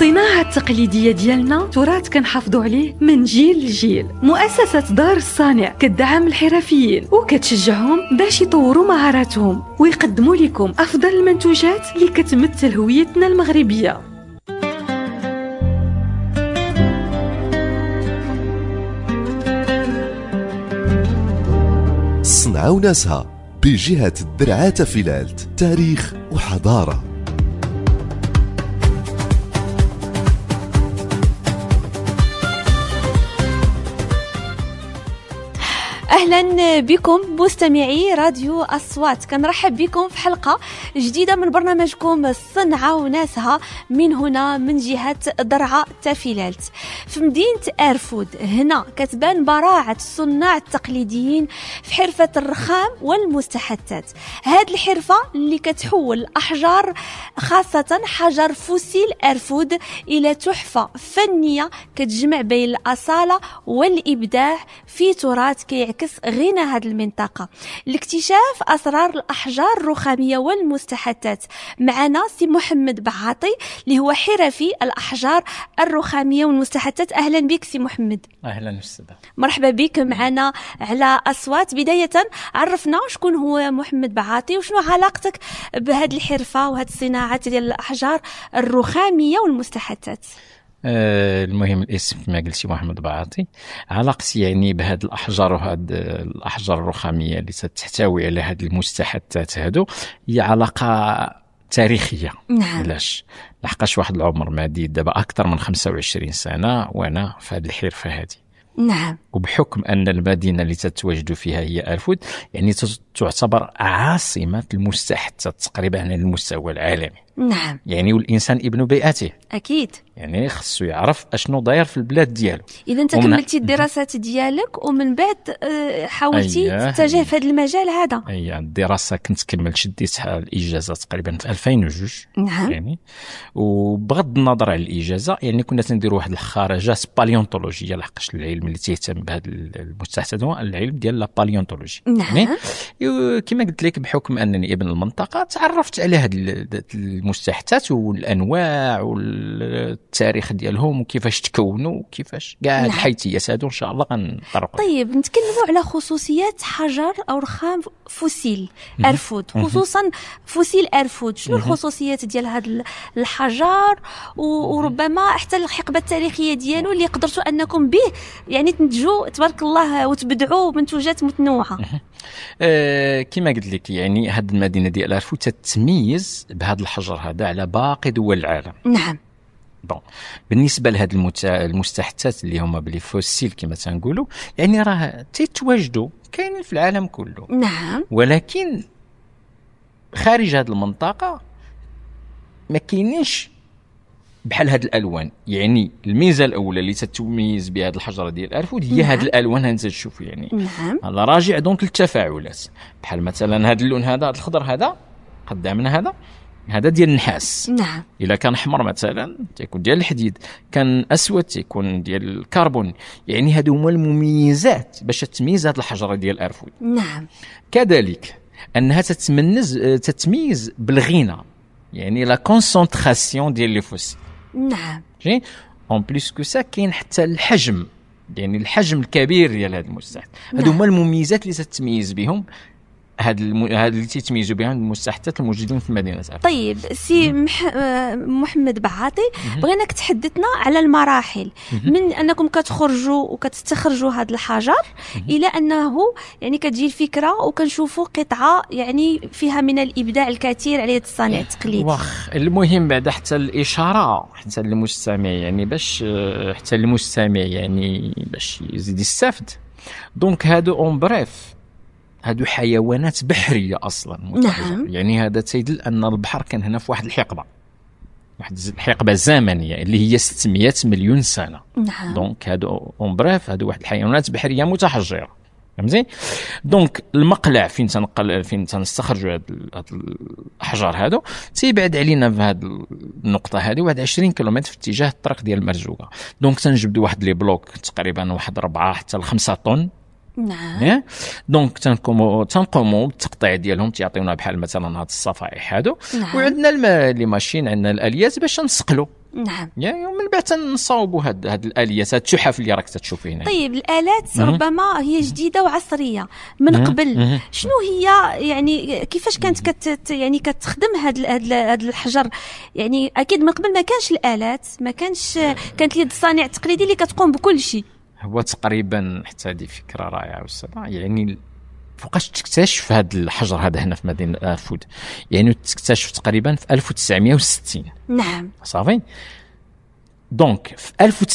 الصناعة التقليدية ديالنا تراث كنحافظوا عليه من جيل لجيل. مؤسسة دار الصانع كتدعم الحرفيين وكتشجعهم باش يطوروا مهاراتهم ويقدموا لكم أفضل المنتوجات اللي كتمثل هويتنا المغربية. صنعوا ناسها بجهة الدرعات فلالت، تاريخ وحضارة. أهلا بكم مستمعي راديو أصوات، كنرحب بكم في حلقة جديدة من برنامجكم صنعة وناسها من هنا من جهة درعا تافلالت في مدينة أرفود. هنا كتبان براعة الصناع التقليديين في حرفة الرخام والمستحثات. هاد الحرفة اللي كتحول الأحجار خاصة حجر فوسيل أرفود إلى تحفة فنية كتجمع بين الأصالة والإبداع في تراث كيعكس غنى هذه المنطقة. لاكتشاف أسرار الأحجار الرخامية والمستحثات معنا سي محمد بعاطي اللي هو حرفي الأحجار الرخامية والمستحثات. أهلا بك سي محمد. أهلا أستاذة، مرحبا بك معنا على أصوات. بداية عرفنا شكون هو محمد بعاطي وشنو علاقتك بهذه الحرفة وهذه الصناعة ديال الأحجار الرخامية والمستحثات؟ المهم الاسم كما قلتي محمد بعاطي، علاقتي يعني بهاد الأحجار وهاد الأحجار الرخامية اللي تحتوي على هاد المستحثات هادو هي علاقة تاريخية. نعم. علاش؟ لحقاش واحد العمر مديد دابا أكثر من 25 سنة وأنا في هاد الحرفة هادي. نعم. وبحكم أن المدينة اللي تتواجد فيها هي أرفود يعني تعتبر عاصمة المستحثات تقريبا على المستوى العالمي. نعم. يعني والإنسان ابن بيئته. أكيد. يعني خصو يعرف أشنو داير في البلاد ديالو. إذا أنت كملتي الدراسات ديالك ومن بعد حاولتي تتجه في هذا المجال هذا. الدراسة كنت كملت شديتها الإجازة تقريبا في 2002. نعم. يعني وبغض النظر على الإجازة يعني كنا تنديروا واحد الخرجات باليونتولوجية، لحقاش العلم اللي تيهتم بهذا المستحدثات هو العلم ديال لا باليونتولوجي. نعم. يعني كما قلت لك بحكم أنني ابن المنطقة تعرفت على هذه المستحدثات والأنواع والتاريخ ديالهم وكيفاش تكونوا وكيفاش كاع الحيثيات هادو ان شاء الله غنطرقوا. طيب نتكلموا على خصوصيات حجر او رخام فوسيل أرفود، خصوصا فوسيل أرفود. شنو الخصوصيات ديال هذا الحجر وربما حتى الحقبه التاريخيه ديالو اللي قدرتوا انكم به يعني تنتجوا تبارك الله وتبدعوا منتوجات متنوعه؟ كما قلت لك يعني هذه المدينه ديال أرفود تتميز بهذا الحجر هذا على باقي دول العالم. نعم. بون بالنسبه لهاد المستحثات اللي هما بلي فوسيل كما تنقولوا يعني راه تتواجدوا كاينين في العالم كله. نعم. ولكن خارج هذه المنطقه ما كاينينش بحال هاد الالوان. يعني الميزه الاولى اللي تتميز بهذا الحجره ديال أرفود هي هاد الالوان انت تشوف يعني. نعم. هذا راجع دونك للتفاعلات، بحال مثلا هاد اللون هذا الخضر هذا قدامنا هذا ديال النحاس. نعم. الا كان احمر مثلا تيكون ديال الحديد، كان اسود تيكون ديال الكربون. يعني هادو هما المميزات باش تميز هاد الحجره ديال أرفود. نعم. كذلك انها تتميز بالغنى، يعني لا كونسونطراسيون ديال لي فوسيل. نعم. جي اون بليس كو سا كاين حتى الحجم، يعني الحجم الكبير ديال هاد المستحث. هادو هما المميزات اللي تتميز بهم هاد اللي تيتميزوا بها المستحثات الموجودين في مدينه أرفود. طيب سي محمد بعاطي، بغيناك تحدثنا على المراحل من انكم كتخرجوا وكتستخرجوا هذا الحجر الى انه يعني كتجي الفكره وكنشوفوا قطعه يعني فيها من الابداع الكثير على يد الصانع التقليدي. واخ المهم بعد حتى الاشاره حتى للمستمع يعني باش حتى المستمع يعني باش يزيد يستافد. دونك هادو اون بريف هادو حيوانات بحريه اصلا. نعم. يعني هذا تيدل ان البحر كان هنا في واحد الحقبه زمنيه اللي هي 600 مليون سنه. نعم. دونك هادو اون بريف هادو واحد الحيوانات بحريه متحجره. فهمتي؟ دونك المقلع فين تنستخرجوا هاد الاحجار هادو تيبعد علينا في هاد النقطه هذه واحد 20 كيلومتر في اتجاه الطريق ديال المرزوقه. دونك تنجبدوا واحد لي بلوك تقريبا واحد 4 حتى 5 طن. نعم. دونك تنقوموا بالتقطيع ديالهم، تيعطيونا بحال مثلا هاد الصفائح هادو. نعم. وعندنا لي ماشين، عندنا الاليات باش نسقلوا نعم. يعني ومن بعد تنصاوبوا هاد الاليات، هاد التحف اللي راك تشوفي هنا. طيب الالات ربما هي جديده وعصريه من قبل، شنو هي يعني كيفاش كانت يعني كتخدم هاد الحجر؟ يعني اكيد من قبل ما كانش الالات، ما كانت اليد الصانع التقليدي اللي كتقوم بكل شيء. هو تقريبا حتى هذه فكره رائعه والسبع. يعني فوقاش تكتشف هذا الحجر هذا هنا في مدينه ارفود؟ يعني تكتشف تقريبا في 1960. نعم صافي. دونك في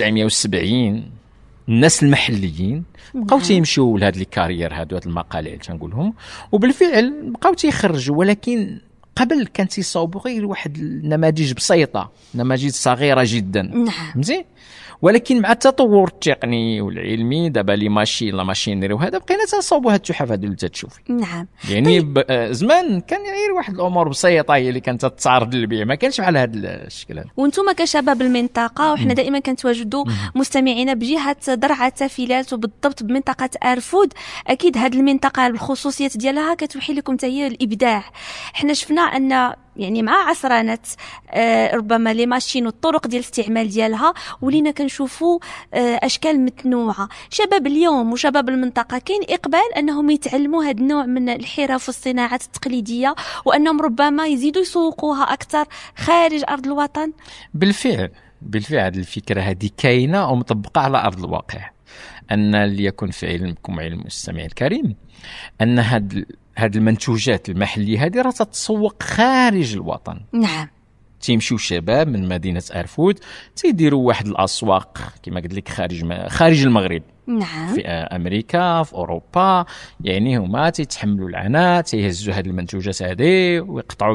1970 الناس المحليين بقاو تيمشيو لهاد لي كارير هادو، هاد المقالع اللي تنقولهم، وبالفعل بقاو تيخرجوا. ولكن قبل كان تيصاوبوا غير واحد النماذج بسيطه، نماذج صغيره جدا. نعم. مزيان. ولكن مع التطور التقني والعلمي دابا لي ماشينري وهذا بقينا تنصاوبوا هاد التحف هادو اللي تتشوفي. نعم. يعني زمان كان غير واحد الامور بسيطه هي اللي كانت تتعرض للبيع، ما كانش بحال هذا الشكل هذا. وانتم كشباب المنطقه، وحنا دائما كنتواجدوا مستمعين بجهه درعا تافيلات وبالضبط بمنطقه ارفود، اكيد هذه المنطقه الخصوصيات ديالها كتوحي لكم حتى هي الابداع. حنا شفنا ان يعني مع عصرانه ربما لي ماشين والطرق ديال الاستعمال ديالها ولينا كنشوفوا اشكال متنوعه. شباب اليوم وشباب المنطقه كاين اقبال انهم يتعلموا هذا النوع من الحرف والصناعات التقليديه، وانهم ربما يزيدوا يسوقوها اكثر خارج ارض الوطن. بالفعل هذه الفكره هذه كاينه ومطبقه على ارض الواقع. ان ليكن في علمكم علم المستمع الكريم ان هاد المنتوجات المحليه هذه راه تتسوق خارج الوطن. نعم. تيمشيو شباب من مدينه ارفود تيديروا واحد الاسواق كما قلت لك خارج المغرب. نعم. في امريكا، في اوروبا. يعني هما تيتحملوا العناء، تيهزوا هاد المنتوجات هذه ويقطعوا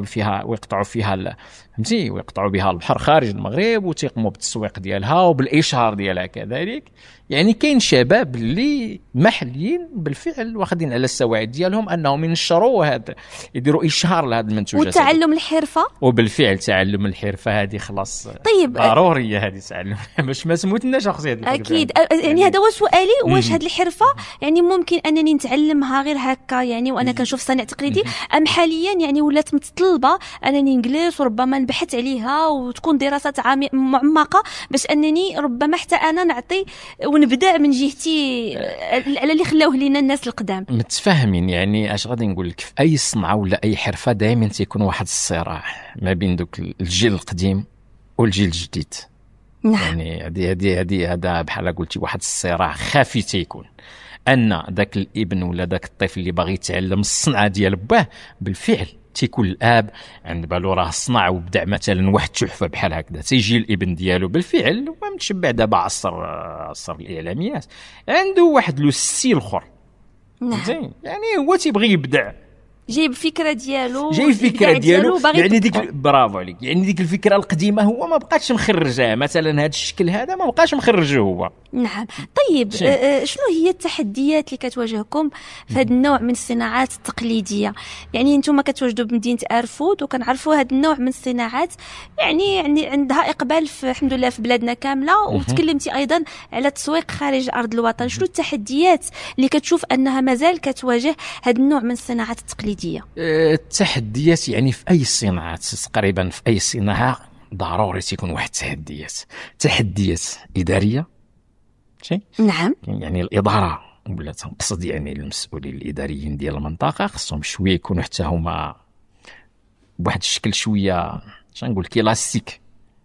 فيها فهمتي، ويقطعوا بها البحر خارج المغرب، وتيقوموا بالتسويق ديالها وبالاشهار ديالها كذلك. يعني كاين شباب اللي محليين بالفعل واخدين على السواعد ديالهم انهم ينشروا هذا، يديروا اشهار لهذه المنتوجات وتعلم الحرفه. وبالفعل تعلم الحرفه هذه خلاص. طيب ضروريه هذه تعلم باش ما تموتناش اختي هذه. اكيد. يعني هذا هو سؤالي، واش هذه الحرفه يعني ممكن انني نتعلمها غير هكا يعني وانا كنشوف صانع تقليدي، ام حاليا يعني ولات متطلبه انني نجلس وربما نبحث عليها وتكون دراسات معمقه باش انني ربما حتى انا نعطي ونبدا من جهتي على اللي خلاوه لينا الناس القدام. متفاهمين. يعني اش غادي نقول لك، في اي صنعه ولا اي حرفه دائما تيكون واحد الصراع ما بين دوك الجيل القديم والجيل الجديد. نعم. يعني هذا بحال قلتي واحد الصراع خفي تيكون ان ذاك الابن ولا ذاك الطفل اللي باغي يتعلم الصنعه ديال باه بالفعل تيكون الاب عند بالو راه صنع وبدع مثلا واحد التحفه بحال هكذا، تيجي الابن ديالو بالفعل ومتشبع دابا عصر الاعلاميات عنده واحد لو ستيل اخر. نعم. زين. يعني هو تيبغي يبدع، جايب فكره ديالو يعني ديك برافو عليك. يعني ديك الفكره القديمه هو ما بقاش مخرجها، مثلا هذا الشكل هذا ما بقاش مخرجه هو. نعم. طيب شنو هي التحديات اللي كتواجهكم في هذا النوع من الصناعات التقليديه؟ يعني انتم كتواجدوا بمدينه ارفود وكنعرفوا هذا النوع من الصناعات يعني عندها اقبال في الحمد لله في بلادنا كامله، وتكلمتي ايضا على التسويق خارج ارض الوطن. شنو التحديات اللي كتشوف انها مازال كتواجه هذا النوع من الصناعات التقليديه؟ التحديات يعني في اي صناعات تقريبا، في اي صناعه ضروري تكون واحد تحديات اداريه. نعم. يعني الاداره ولا تنقصد يعني المسؤولين الاداريين ديال المنطقه خصهم شويه يكونوا حتى هما بواحد الشكل شويه نقول كلاسيك،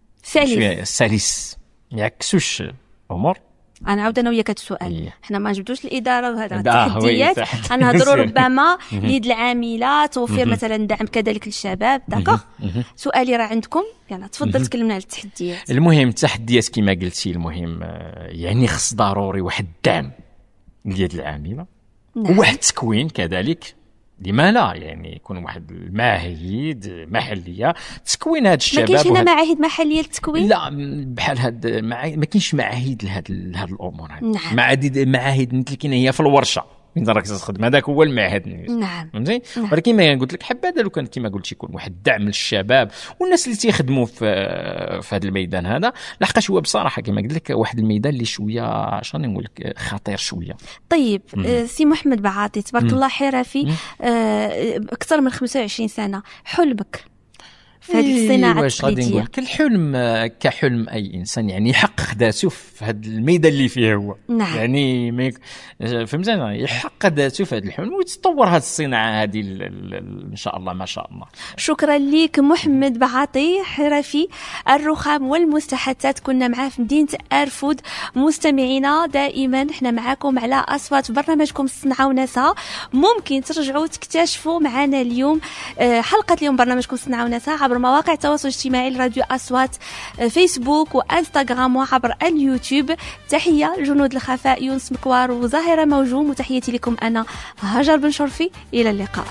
سلس ما يعكسوش الامور. انا عاود انا وياك هذا السؤال. حنا ما جبدوش الاداره وهذا التحديات، غنهضروا ربما اليد العامله، توفير مثلا دعم كذلك للشباب. داكوغ. سؤالي راه عندكم، يلا تفضل تكلمنا على التحديات. المهم التحديات كما قلتي، المهم يعني خص ضروري واحد الدعم لليد العامله. نعم. وواحد التكوين كذلك، لما لا يعني يكون واحد المعاهد محليه تكوين هذا الشباب. ما كاينش هنا معاهد محليه للتكوين؟ لا بحال هاد ما كاينش معاهد لهاد الامور هاد. نعم. معاهد مثل هي في الورشه فين راك تخدم، هذاك هو المعهد. نعم. فهمتي. ولكن ما قلت لك حبذا لو كان كما قلت يكون واحد الدعم للشباب والناس اللي تيخدموا في هذا الميدان هذا، لحقاش هو بصراحه كما قلت لك واحد الميدان اللي شويه شنو نقول لك خطير شويه. طيب سي محمد بعاطي تبارك الله حرفي، اكثر من 25 سنه، حلمك في هذه الصناعه واش غادي التقليديه. نقول كالحلم كحلم اي انسان، يعني يحقق ذاته في هذا الميدان اللي فيه هو. نعم. يعني فهمتني، يحقق ذاته في هذا الحلم ويتطور هذه الصناعه هذه ان شاء الله ما شاء الله. شكرا لك محمد بعاطي، حرفي الرخام والمستحدثات، كنا معاه في مدينه ارفود. مستمعينا دائما احنا معاكم على اصوات برنامجكم الصنعه وناسها. ممكن ترجعوا تكتشفوا معنا اليوم حلقه اليوم برنامجكم الصنعه وناسها عبر مواقع التواصل الاجتماعي لراديو اصوات، فيسبوك وانستغرام وعبر اليوتيوب. تحيه جنود الخفاء يونس مكوار وظاهره موجوم، وتحياتي لكم انا هاجر بن شرفي. الى اللقاء.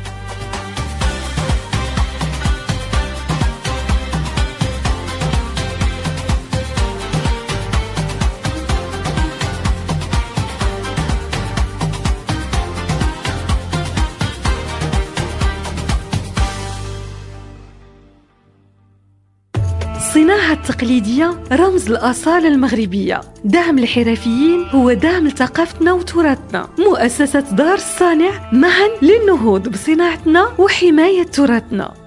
الصناعة التقليدية رمز الأصالة المغربية، دعم الحرفيين هو دعم لثقافتنا وتراثنا. مؤسسة دار الصانع معا للنهوض بصناعتنا وحماية تراثنا.